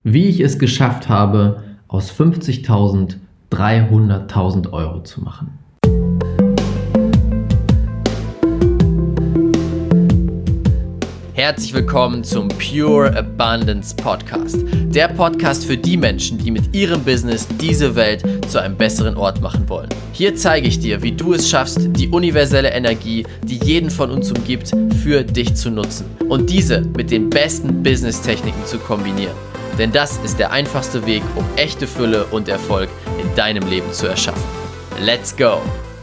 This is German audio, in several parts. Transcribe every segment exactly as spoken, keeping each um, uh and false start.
Wie ich es geschafft habe, aus fünfzigtausend dreihunderttausend Euro zu machen. Herzlich willkommen zum Pure Abundance Podcast. Der Podcast für die Menschen, die mit ihrem Business diese Welt zu einem besseren Ort machen wollen. Hier zeige ich dir, wie du es schaffst, die universelle Energie, die jeden von uns umgibt, für dich zu nutzen und diese mit den besten Business-Techniken zu kombinieren. Denn das ist der einfachste Weg, um echte Fülle und Erfolg in deinem Leben zu erschaffen. Let's go!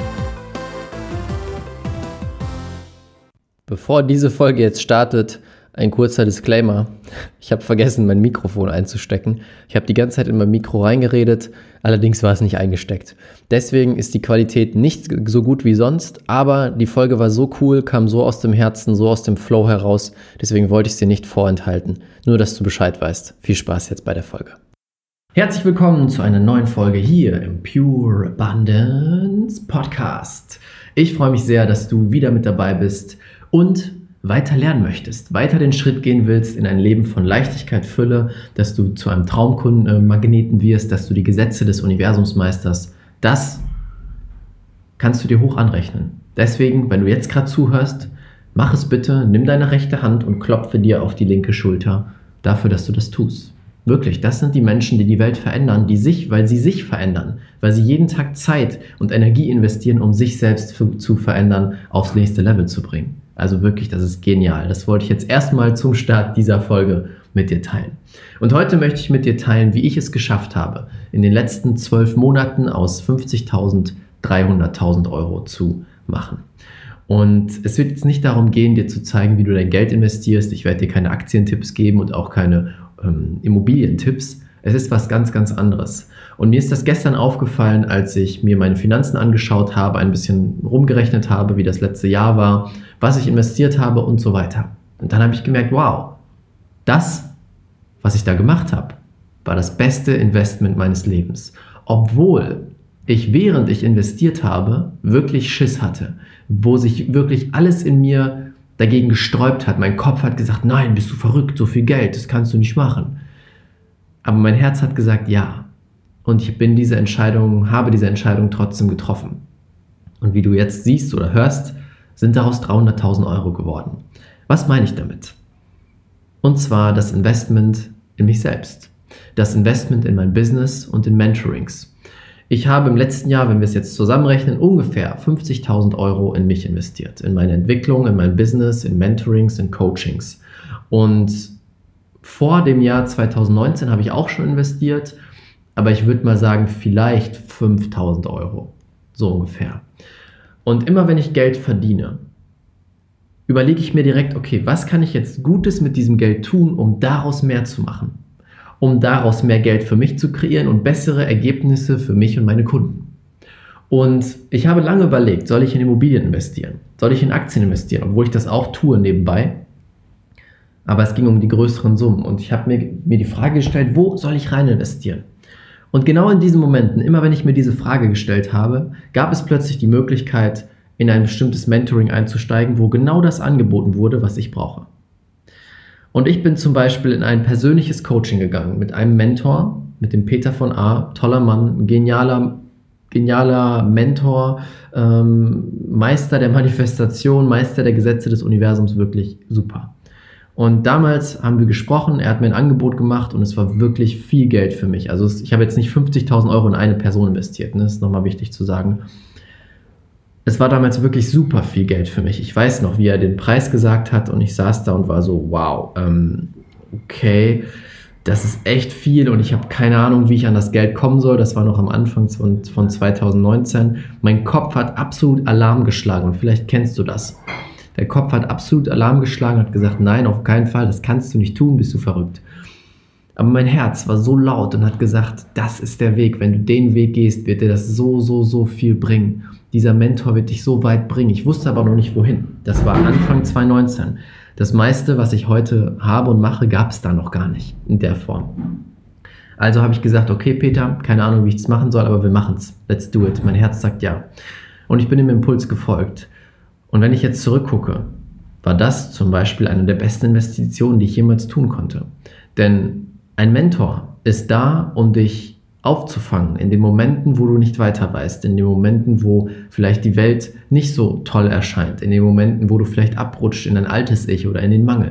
Bevor diese Folge jetzt startet, ein kurzer Disclaimer. Ich habe vergessen, mein Mikrofon einzustecken. Ich habe die ganze Zeit in mein Mikro reingeredet, allerdings war es nicht eingesteckt. Deswegen ist die Qualität nicht so gut wie sonst, aber die Folge war so cool, kam so aus dem Herzen, so aus dem Flow heraus. Deswegen wollte ich es dir nicht vorenthalten. Nur, dass du Bescheid weißt. Viel Spaß jetzt bei der Folge. Herzlich willkommen zu einer neuen Folge hier im Pure Abundance Podcast. Ich freue mich sehr, dass du wieder mit dabei bist und weiter lernen möchtest, weiter den Schritt gehen willst in ein Leben von Leichtigkeit, Fülle, dass du zu einem Traumkundenmagneten wirst, dass du die Gesetze des Universums meisterst. Das kannst du dir hoch anrechnen. Deswegen, wenn du jetzt gerade zuhörst, mach es bitte, nimm deine rechte Hand und klopfe dir auf die linke Schulter dafür, dass du das tust. Wirklich, das sind die Menschen, die die Welt verändern, die sich, weil sie sich verändern, weil sie jeden Tag Zeit und Energie investieren, um sich selbst für, zu verändern, aufs nächste Level zu bringen. Also wirklich, das ist genial. Das wollte ich jetzt erstmal zum Start dieser Folge mit dir teilen. Und heute möchte ich mit dir teilen, wie ich es geschafft habe, in den letzten zwölf Monaten aus fünfzigtausend dreihunderttausend Euro zu machen. Und es wird jetzt nicht darum gehen, dir zu zeigen, wie du dein Geld investierst. Ich werde dir keine Aktientipps geben und auch keine ähm, Immobilientipps. Es ist was ganz, ganz anderes. Und mir ist das gestern aufgefallen, als ich mir meine Finanzen angeschaut habe, ein bisschen rumgerechnet habe, wie das letzte Jahr war, was ich investiert habe und so weiter. Und dann habe ich gemerkt, wow, das, was ich da gemacht habe, war das beste Investment meines Lebens. Obwohl ich, während ich investiert habe, wirklich Schiss hatte, wo sich wirklich alles in mir dagegen gesträubt hat. Mein Kopf hat gesagt, nein, bist du verrückt, so viel Geld, das kannst du nicht machen. Aber mein Herz hat gesagt, ja. Und ich bin diese Entscheidung, habe diese Entscheidung trotzdem getroffen. Und wie du jetzt siehst oder hörst, sind daraus dreihunderttausend Euro geworden. Was meine ich damit? Und zwar das Investment in mich selbst. Das Investment in mein Business und in Mentorings. Ich habe im letzten Jahr, wenn wir es jetzt zusammenrechnen, ungefähr fünfzigtausend Euro in mich investiert. In meine Entwicklung, in mein Business, in Mentorings, in Coachings. Und vor dem Jahr zwanzig neunzehn habe ich auch schon investiert, aber ich würde mal sagen, vielleicht fünftausend Euro. So ungefähr. Und immer wenn ich Geld verdiene, überlege ich mir direkt, okay, was kann ich jetzt Gutes mit diesem Geld tun, um daraus mehr zu machen? Um daraus mehr Geld für mich zu kreieren und bessere Ergebnisse für mich und meine Kunden. Und ich habe lange überlegt, soll ich in Immobilien investieren? Soll ich in Aktien investieren? Obwohl ich das auch tue nebenbei. Aber es ging um die größeren Summen. Und ich habe mir, mir die Frage gestellt, wo soll ich rein investieren? Und genau in diesen Momenten, immer wenn ich mir diese Frage gestellt habe, gab es plötzlich die Möglichkeit, in ein bestimmtes Mentoring einzusteigen, wo genau das angeboten wurde, was ich brauche. Und ich bin zum Beispiel in ein persönliches Coaching gegangen mit einem Mentor, mit dem Peter von A, toller Mann, genialer, genialer Mentor, ähm, Meister der Manifestation, Meister der Gesetze des Universums, wirklich super. Und damals haben wir gesprochen, er hat mir ein Angebot gemacht und es war wirklich viel Geld für mich. Also ich habe jetzt nicht fünfzigtausend Euro in eine Person investiert, ne? Das ist nochmal wichtig zu sagen. Es war damals wirklich super viel Geld für mich. Ich weiß noch, wie er den Preis gesagt hat und ich saß da und war so, wow, ähm, okay, das ist echt viel und ich habe keine Ahnung, wie ich an das Geld kommen soll. Das war noch am Anfang von, von zwanzig neunzehn. Mein Kopf hat absolut Alarm geschlagen und vielleicht kennst du das. Der Kopf hat absolut Alarm geschlagen und hat gesagt, nein, auf keinen Fall, das kannst du nicht tun, bist du verrückt. Aber mein Herz war so laut und hat gesagt, das ist der Weg. Wenn du den Weg gehst, wird dir das so, so, so viel bringen. Dieser Mentor wird dich so weit bringen. Ich wusste aber noch nicht, wohin. Das war Anfang zwanzig neunzehn. Das meiste, was ich heute habe und mache, gab es da noch gar nicht in der Form. Also habe ich gesagt, okay Peter, keine Ahnung, wie ich das machen soll, aber wir machen es. Let's do it. Mein Herz sagt ja. Und ich bin dem Impuls gefolgt. Und wenn ich jetzt zurückgucke, war das zum Beispiel eine der besten Investitionen, die ich jemals tun konnte. Denn Ein Mentor ist da, um dich aufzufangen in den Momenten, wo du nicht weiter weißt, in den Momenten, wo vielleicht die Welt nicht so toll erscheint, in den Momenten, wo du vielleicht abrutscht in dein altes Ich oder in den Mangel.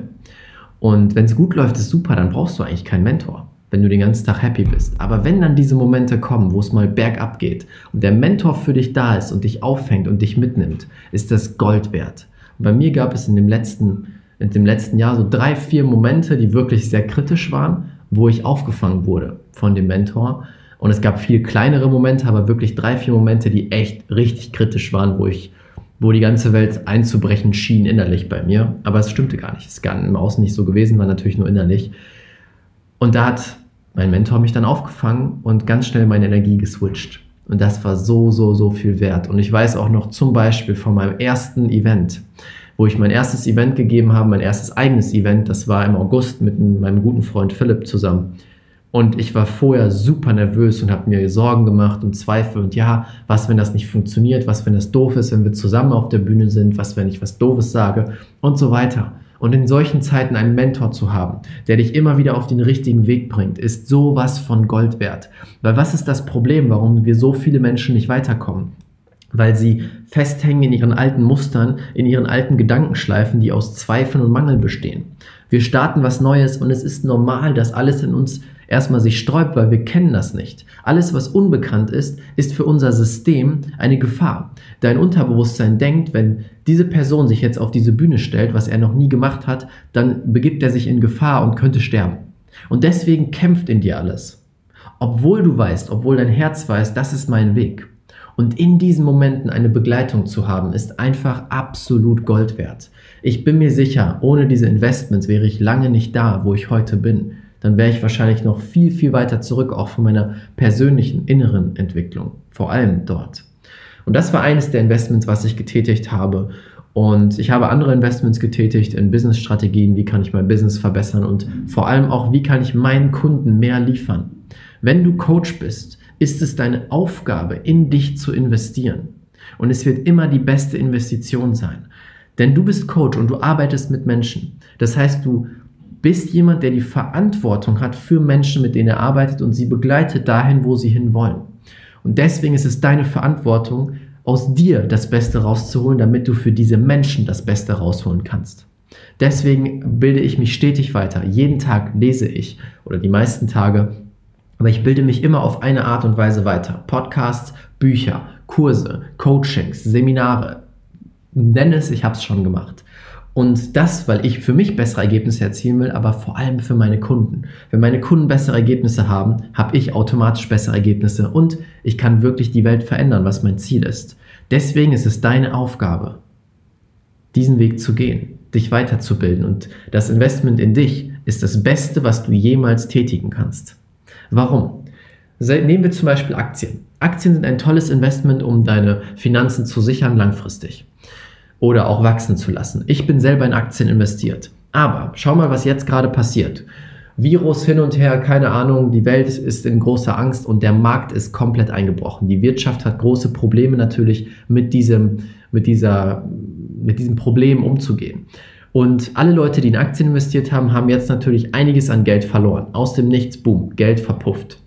Und wenn es gut läuft, ist super, dann brauchst du eigentlich keinen Mentor, wenn du den ganzen Tag happy bist. Aber wenn dann diese Momente kommen, wo es mal bergab geht und der Mentor für dich da ist und dich auffängt und dich mitnimmt, ist das Gold wert. Und bei mir gab es in dem letzten, in dem letzten Jahr so drei, vier Momente, die wirklich sehr kritisch waren, wo ich aufgefangen wurde von dem Mentor. Und es gab viele kleinere Momente, aber wirklich drei, vier Momente, die echt richtig kritisch waren, wo ich, wo die ganze Welt einzubrechen schien innerlich bei mir. Aber es stimmte gar nicht. Es ist gar im Außen nicht so gewesen, war natürlich nur innerlich. Und da hat mein Mentor mich dann aufgefangen und ganz schnell meine Energie geswitcht. Und das war so, so, so viel wert. Und ich weiß auch noch zum Beispiel von meinem ersten Event, wo ich mein erstes Event gegeben habe, mein erstes eigenes Event, das war im August mit meinem guten Freund Philipp zusammen. Und ich war vorher super nervös und habe mir Sorgen gemacht und Zweifel und ja, was, wenn das nicht funktioniert, was, wenn das doof ist, wenn wir zusammen auf der Bühne sind, was, wenn ich was Doofes sage und so weiter. Und in solchen Zeiten einen Mentor zu haben, der dich immer wieder auf den richtigen Weg bringt, ist sowas von Gold wert. Weil was ist das Problem, warum wir so viele Menschen nicht weiterkommen? Weil sie festhängen in ihren alten Mustern, in ihren alten Gedankenschleifen, die aus Zweifeln und Mangel bestehen. Wir starten was Neues und es ist normal, dass alles in uns erstmal sich sträubt, weil wir kennen das nicht. Alles, was unbekannt ist, ist für unser System eine Gefahr. Dein Unterbewusstsein denkt, wenn diese Person sich jetzt auf diese Bühne stellt, was er noch nie gemacht hat, dann begibt er sich in Gefahr und könnte sterben. Und deswegen kämpft in dir alles. Obwohl du weißt, obwohl dein Herz weiß, das ist mein Weg. Und in diesen Momenten eine Begleitung zu haben, ist einfach absolut Gold wert. Ich bin mir sicher, ohne diese Investments wäre ich lange nicht da, wo ich heute bin. Dann wäre ich wahrscheinlich noch viel, viel weiter zurück, auch von meiner persönlichen inneren Entwicklung. Vor allem dort. Und das war eines der Investments, was ich getätigt habe. Und ich habe andere Investments getätigt in Business-Strategien, wie kann ich mein Business verbessern und vor allem auch, wie kann ich meinen Kunden mehr liefern. Wenn du Coach bist, ist es deine Aufgabe, in dich zu investieren. Und es wird immer die beste Investition sein. Denn du bist Coach und du arbeitest mit Menschen. Das heißt, du bist jemand, der die Verantwortung hat für Menschen, mit denen er arbeitet und sie begleitet dahin, wo sie hinwollen. Und deswegen ist es deine Verantwortung, aus dir das Beste rauszuholen, damit du für diese Menschen das Beste rausholen kannst. Deswegen bilde ich mich stetig weiter. Jeden Tag lese ich oder die meisten Tage, aber ich bilde mich immer auf eine Art und Weise weiter. Podcasts, Bücher, Kurse, Coachings, Seminare. Nenn es, ich habe es schon gemacht. Und das, weil ich für mich bessere Ergebnisse erzielen will, aber vor allem für meine Kunden. Wenn meine Kunden bessere Ergebnisse haben, habe ich automatisch bessere Ergebnisse und ich kann wirklich die Welt verändern, was mein Ziel ist. Deswegen ist es deine Aufgabe, diesen Weg zu gehen, dich weiterzubilden. Und das Investment in dich ist das Beste, was du jemals tätigen kannst. Warum? Nehmen wir zum Beispiel Aktien. Aktien sind ein tolles Investment, um deine Finanzen zu sichern langfristig. Oder auch wachsen zu lassen. Ich bin selber in Aktien investiert. Aber schau mal, was jetzt gerade passiert. Virus hin und her, keine Ahnung, die Welt ist in großer Angst und der Markt ist komplett eingebrochen. Die Wirtschaft hat große Probleme natürlich mit diesem, mit dieser, mit diesem Problem umzugehen. Und alle Leute, die in Aktien investiert haben, haben jetzt natürlich einiges an Geld verloren. Aus dem Nichts, boom, Geld verpufft.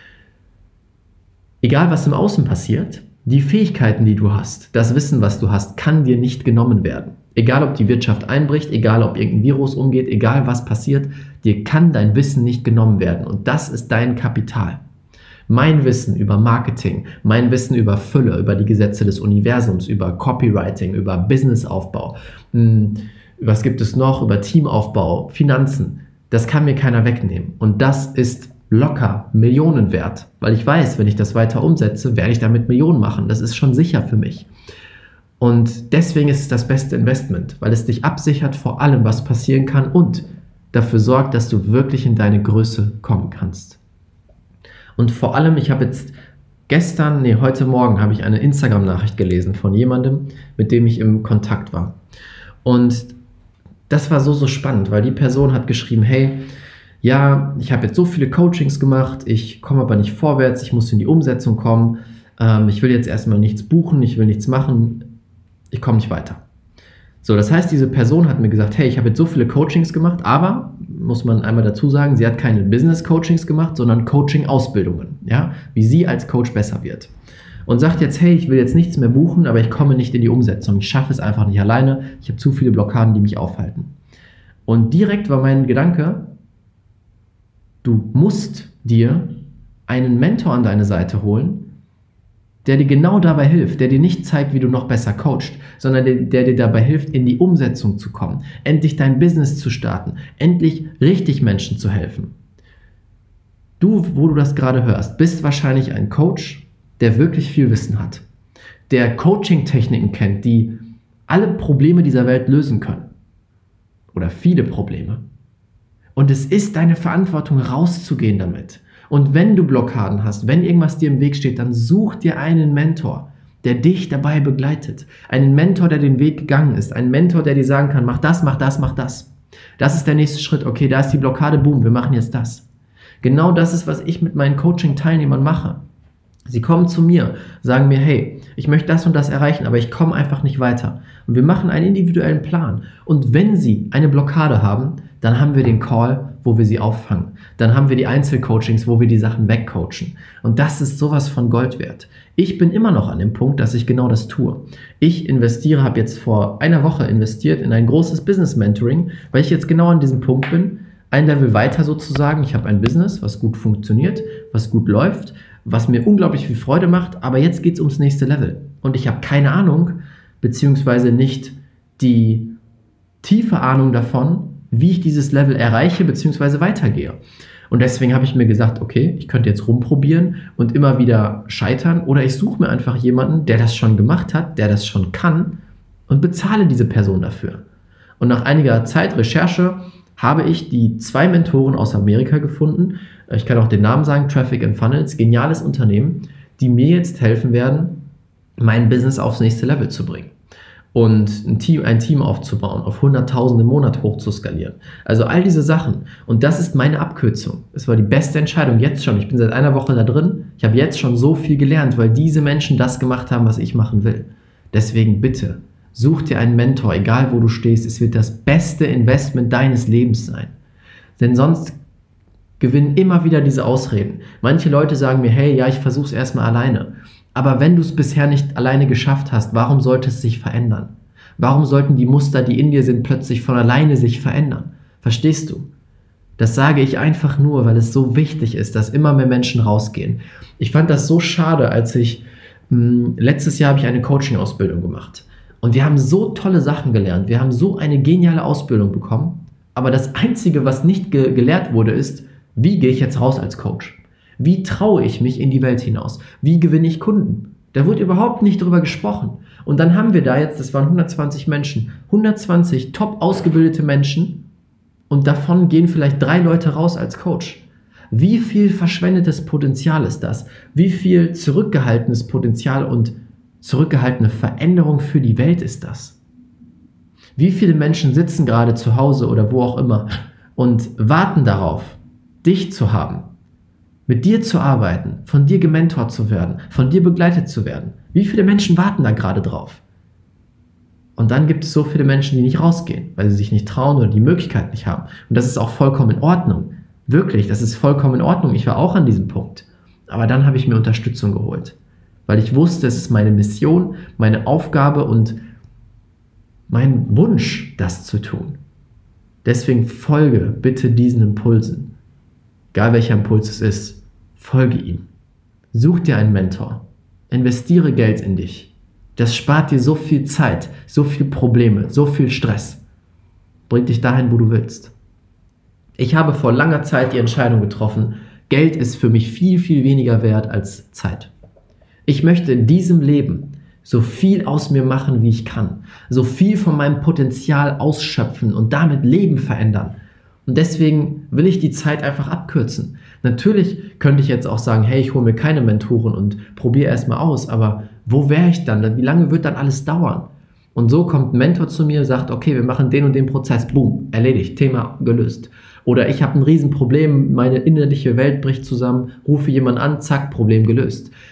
Egal, was im Außen passiert, die Fähigkeiten, die du hast, das Wissen, was du hast, kann dir nicht genommen werden. Egal, ob die Wirtschaft einbricht, egal, ob irgendein Virus umgeht, egal, was passiert, dir kann dein Wissen nicht genommen werden. Und das ist dein Kapital. Mein Wissen über Marketing, mein Wissen über Fülle, über die Gesetze des Universums, über Copywriting, über Businessaufbau, was gibt es noch, über Teamaufbau, Finanzen, das kann mir keiner wegnehmen. Und das ist locker Millionen wert, weil ich weiß, wenn ich das weiter umsetze, werde ich damit Millionen machen. Das ist schon sicher für mich. Und deswegen ist es das beste Investment, weil es dich absichert vor allem, was passieren kann und dafür sorgt, dass du wirklich in deine Größe kommen kannst. Und vor allem, ich habe jetzt gestern, nee, heute Morgen habe ich eine Instagram-Nachricht gelesen von jemandem, mit dem ich im Kontakt war. Und das war so, so spannend, weil die Person hat geschrieben, hey, ja, ich habe jetzt so viele Coachings gemacht, ich komme aber nicht vorwärts, ich muss in die Umsetzung kommen, ähm, ich will jetzt erstmal nichts buchen, ich will nichts machen, ich komme nicht weiter. So, das heißt, diese Person hat mir gesagt, hey, ich habe jetzt so viele Coachings gemacht, aber, muss man einmal dazu sagen, sie hat keine Business-Coachings gemacht, sondern Coaching-Ausbildungen, ja, wie sie als Coach besser wird. Und sagt jetzt, hey, ich will jetzt nichts mehr buchen, aber ich komme nicht in die Umsetzung. Ich schaffe es einfach nicht alleine. Ich habe zu viele Blockaden, die mich aufhalten. Und direkt war mein Gedanke, du musst dir einen Mentor an deine Seite holen, der dir genau dabei hilft, der dir nicht zeigt, wie du noch besser coachst, sondern der, der dir dabei hilft, in die Umsetzung zu kommen, endlich dein Business zu starten, endlich richtig Menschen zu helfen. Du, wo du das gerade hörst, bist wahrscheinlich ein Coach, der wirklich viel Wissen hat, der Coaching-Techniken kennt, die alle Probleme dieser Welt lösen können oder viele Probleme. Und es ist deine Verantwortung, rauszugehen damit. Und wenn du Blockaden hast, wenn irgendwas dir im Weg steht, dann such dir einen Mentor, der dich dabei begleitet. Einen Mentor, der den Weg gegangen ist. Einen Mentor, der dir sagen kann, mach das, mach das, mach das. Das ist der nächste Schritt. Okay, da ist die Blockade, boom, wir machen jetzt das. Genau das ist, was ich mit meinen Coaching-Teilnehmern mache. Sie kommen zu mir, sagen mir, hey, ich möchte das und das erreichen, aber ich komme einfach nicht weiter. Und wir machen einen individuellen Plan. Und wenn sie eine Blockade haben, dann haben wir den Call, wo wir sie auffangen. Dann haben wir die Einzelcoachings, wo wir die Sachen wegcoachen. Und das ist sowas von Gold wert. Ich bin immer noch an dem Punkt, dass ich genau das tue. Ich investiere, habe jetzt vor einer Woche investiert in ein großes Business-Mentoring, weil ich jetzt genau an diesem Punkt bin, ein Level weiter sozusagen. Ich habe ein Business, was gut funktioniert, was gut läuft, was mir unglaublich viel Freude macht, aber jetzt geht es ums nächste Level. Und ich habe keine Ahnung, beziehungsweise nicht die tiefe Ahnung davon, wie ich dieses Level erreiche, beziehungsweise weitergehe. Und deswegen habe ich mir gesagt, okay, ich könnte jetzt rumprobieren und immer wieder scheitern, oder ich suche mir einfach jemanden, der das schon gemacht hat, der das schon kann, und bezahle diese Person dafür. Und nach einiger Zeit Recherche habe ich die zwei Mentoren aus Amerika gefunden. Ich kann auch den Namen sagen, Traffic and Funnels, geniales Unternehmen, die mir jetzt helfen werden, mein Business aufs nächste Level zu bringen und ein Team, ein Team aufzubauen, auf hunderttausend im Monat hoch zu skalieren. Also all diese Sachen. Und das ist meine Abkürzung. Es war die beste Entscheidung jetzt schon. Ich bin seit einer Woche da drin. Ich habe jetzt schon so viel gelernt, weil diese Menschen das gemacht haben, was ich machen will. Deswegen bitte, such dir einen Mentor, egal wo du stehst. Es wird das beste Investment deines Lebens sein. Denn sonst gewinnen immer wieder diese Ausreden. Manche Leute sagen mir, hey, ja, ich versuche es erstmal alleine. Aber wenn du es bisher nicht alleine geschafft hast, warum sollte es sich verändern? Warum sollten die Muster, die in dir sind, plötzlich von alleine sich verändern? Verstehst du? Das sage ich einfach nur, weil es so wichtig ist, dass immer mehr Menschen rausgehen. Ich fand das so schade, als ich, mh, letztes Jahr habe ich eine Coaching-Ausbildung gemacht. Und wir haben so tolle Sachen gelernt. Wir haben so eine geniale Ausbildung bekommen. Aber das Einzige, was nicht ge- gelehrt wurde, ist, wie gehe ich jetzt raus als Coach? Wie traue ich mich in die Welt hinaus? Wie gewinne ich Kunden? Da wurde überhaupt nicht drüber gesprochen. Und dann haben wir da jetzt, das waren hundertzwanzig Menschen, hundertzwanzig top ausgebildete Menschen, und davon gehen vielleicht drei Leute raus als Coach. Wie viel verschwendetes Potenzial ist das? Wie viel zurückgehaltenes Potenzial und zurückgehaltene Veränderung für die Welt ist das? Wie viele Menschen sitzen gerade zu Hause oder wo auch immer und warten darauf, dich zu haben, mit dir zu arbeiten, von dir gementort zu werden, von dir begleitet zu werden? Wie viele Menschen warten da gerade drauf? Und dann gibt es so viele Menschen, die nicht rausgehen, weil sie sich nicht trauen oder die Möglichkeit nicht haben. Und das ist auch vollkommen in Ordnung. Wirklich, das ist vollkommen in Ordnung. Ich war auch an diesem Punkt. Aber dann habe ich mir Unterstützung geholt, weil ich wusste, es ist meine Mission, meine Aufgabe und mein Wunsch, das zu tun. Deswegen folge bitte diesen Impulsen. Egal welcher Impuls es ist, folge ihm. Such dir einen Mentor. Investiere Geld in dich. Das spart dir so viel Zeit, so viel Probleme, so viel Stress. Bringt dich dahin, wo du willst. Ich habe vor langer Zeit die Entscheidung getroffen, Geld ist für mich viel, viel weniger wert als Zeit. Ich möchte in diesem Leben so viel aus mir machen, wie ich kann. So viel von meinem Potenzial ausschöpfen und damit Leben verändern. Und deswegen will ich die Zeit einfach abkürzen. Natürlich könnte ich jetzt auch sagen, hey, ich hole mir keine Mentoren und probiere erstmal aus, aber wo wäre ich dann? Wie lange wird dann alles dauern? Und so kommt ein Mentor zu mir und sagt, okay, wir machen den und den Prozess, boom, erledigt, Thema gelöst. Oder ich habe ein Riesenproblem, meine innerliche Welt bricht zusammen, rufe jemanden an, zack, Problem gelöst.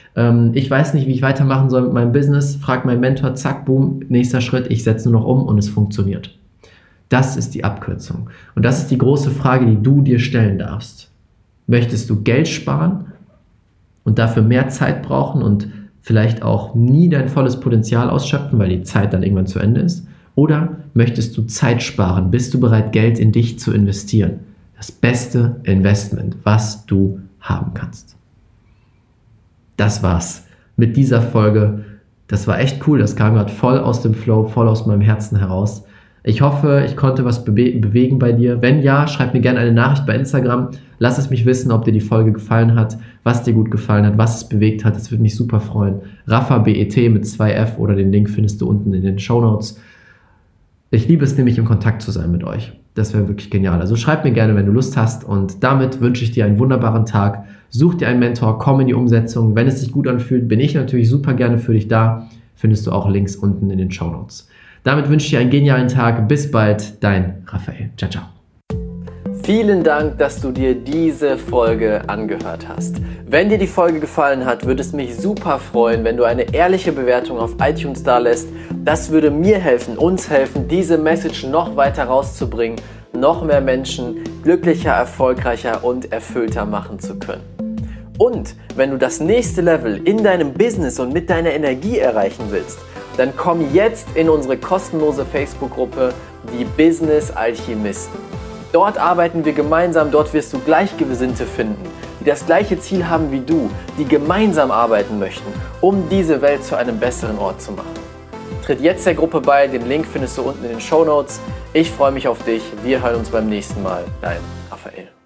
ähm, ich weiß nicht, wie ich weitermachen soll mit meinem Business, frag meinen Mentor, zack, boom, nächster Schritt, ich setze nur noch um und es funktioniert. Das ist die Abkürzung. Und das ist die große Frage, die du dir stellen darfst. Möchtest du Geld sparen und dafür mehr Zeit brauchen und vielleicht auch nie dein volles Potenzial ausschöpfen, weil die Zeit dann irgendwann zu Ende ist? Oder möchtest du Zeit sparen? Bist du bereit, Geld in dich zu investieren? Das beste Investment, was du haben kannst. Das war's mit dieser Folge. Das war echt cool. Das kam gerade voll aus dem Flow, voll aus meinem Herzen heraus. Ich hoffe, ich konnte was bewe- bewegen bei dir. Wenn ja, schreib mir gerne eine Nachricht bei Instagram. Lass es mich wissen, ob dir die Folge gefallen hat, was dir gut gefallen hat, was es bewegt hat. Das würde mich super freuen. RafaBET mit zwei F oder den Link findest du unten in den Shownotes. Ich liebe es nämlich, im Kontakt zu sein mit euch. Das wäre wirklich genial. Also schreib mir gerne, wenn du Lust hast. Und damit wünsche ich dir einen wunderbaren Tag. Such dir einen Mentor, komm in die Umsetzung. Wenn es sich gut anfühlt, bin ich natürlich super gerne für dich da. Findest du auch Links unten in den Shownotes. Damit wünsche ich dir einen genialen Tag. Bis bald, dein Raphael. Ciao, ciao. Vielen Dank, dass du dir diese Folge angehört hast. Wenn dir die Folge gefallen hat, würde es mich super freuen, wenn du eine ehrliche Bewertung auf iTunes dalässt. Das würde mir helfen, uns helfen, diese Message noch weiter rauszubringen, noch mehr Menschen glücklicher, erfolgreicher und erfüllter machen zu können. Und wenn du das nächste Level in deinem Business und mit deiner Energie erreichen willst, dann komm jetzt in unsere kostenlose Facebook-Gruppe, die Business Alchemisten. Dort arbeiten wir gemeinsam, dort wirst du Gleichgesinnte finden, die das gleiche Ziel haben wie du, die gemeinsam arbeiten möchten, um diese Welt zu einem besseren Ort zu machen. Tritt jetzt der Gruppe bei, den Link findest du unten in den Shownotes. Ich freue mich auf dich, wir hören uns beim nächsten Mal. Dein Raphael.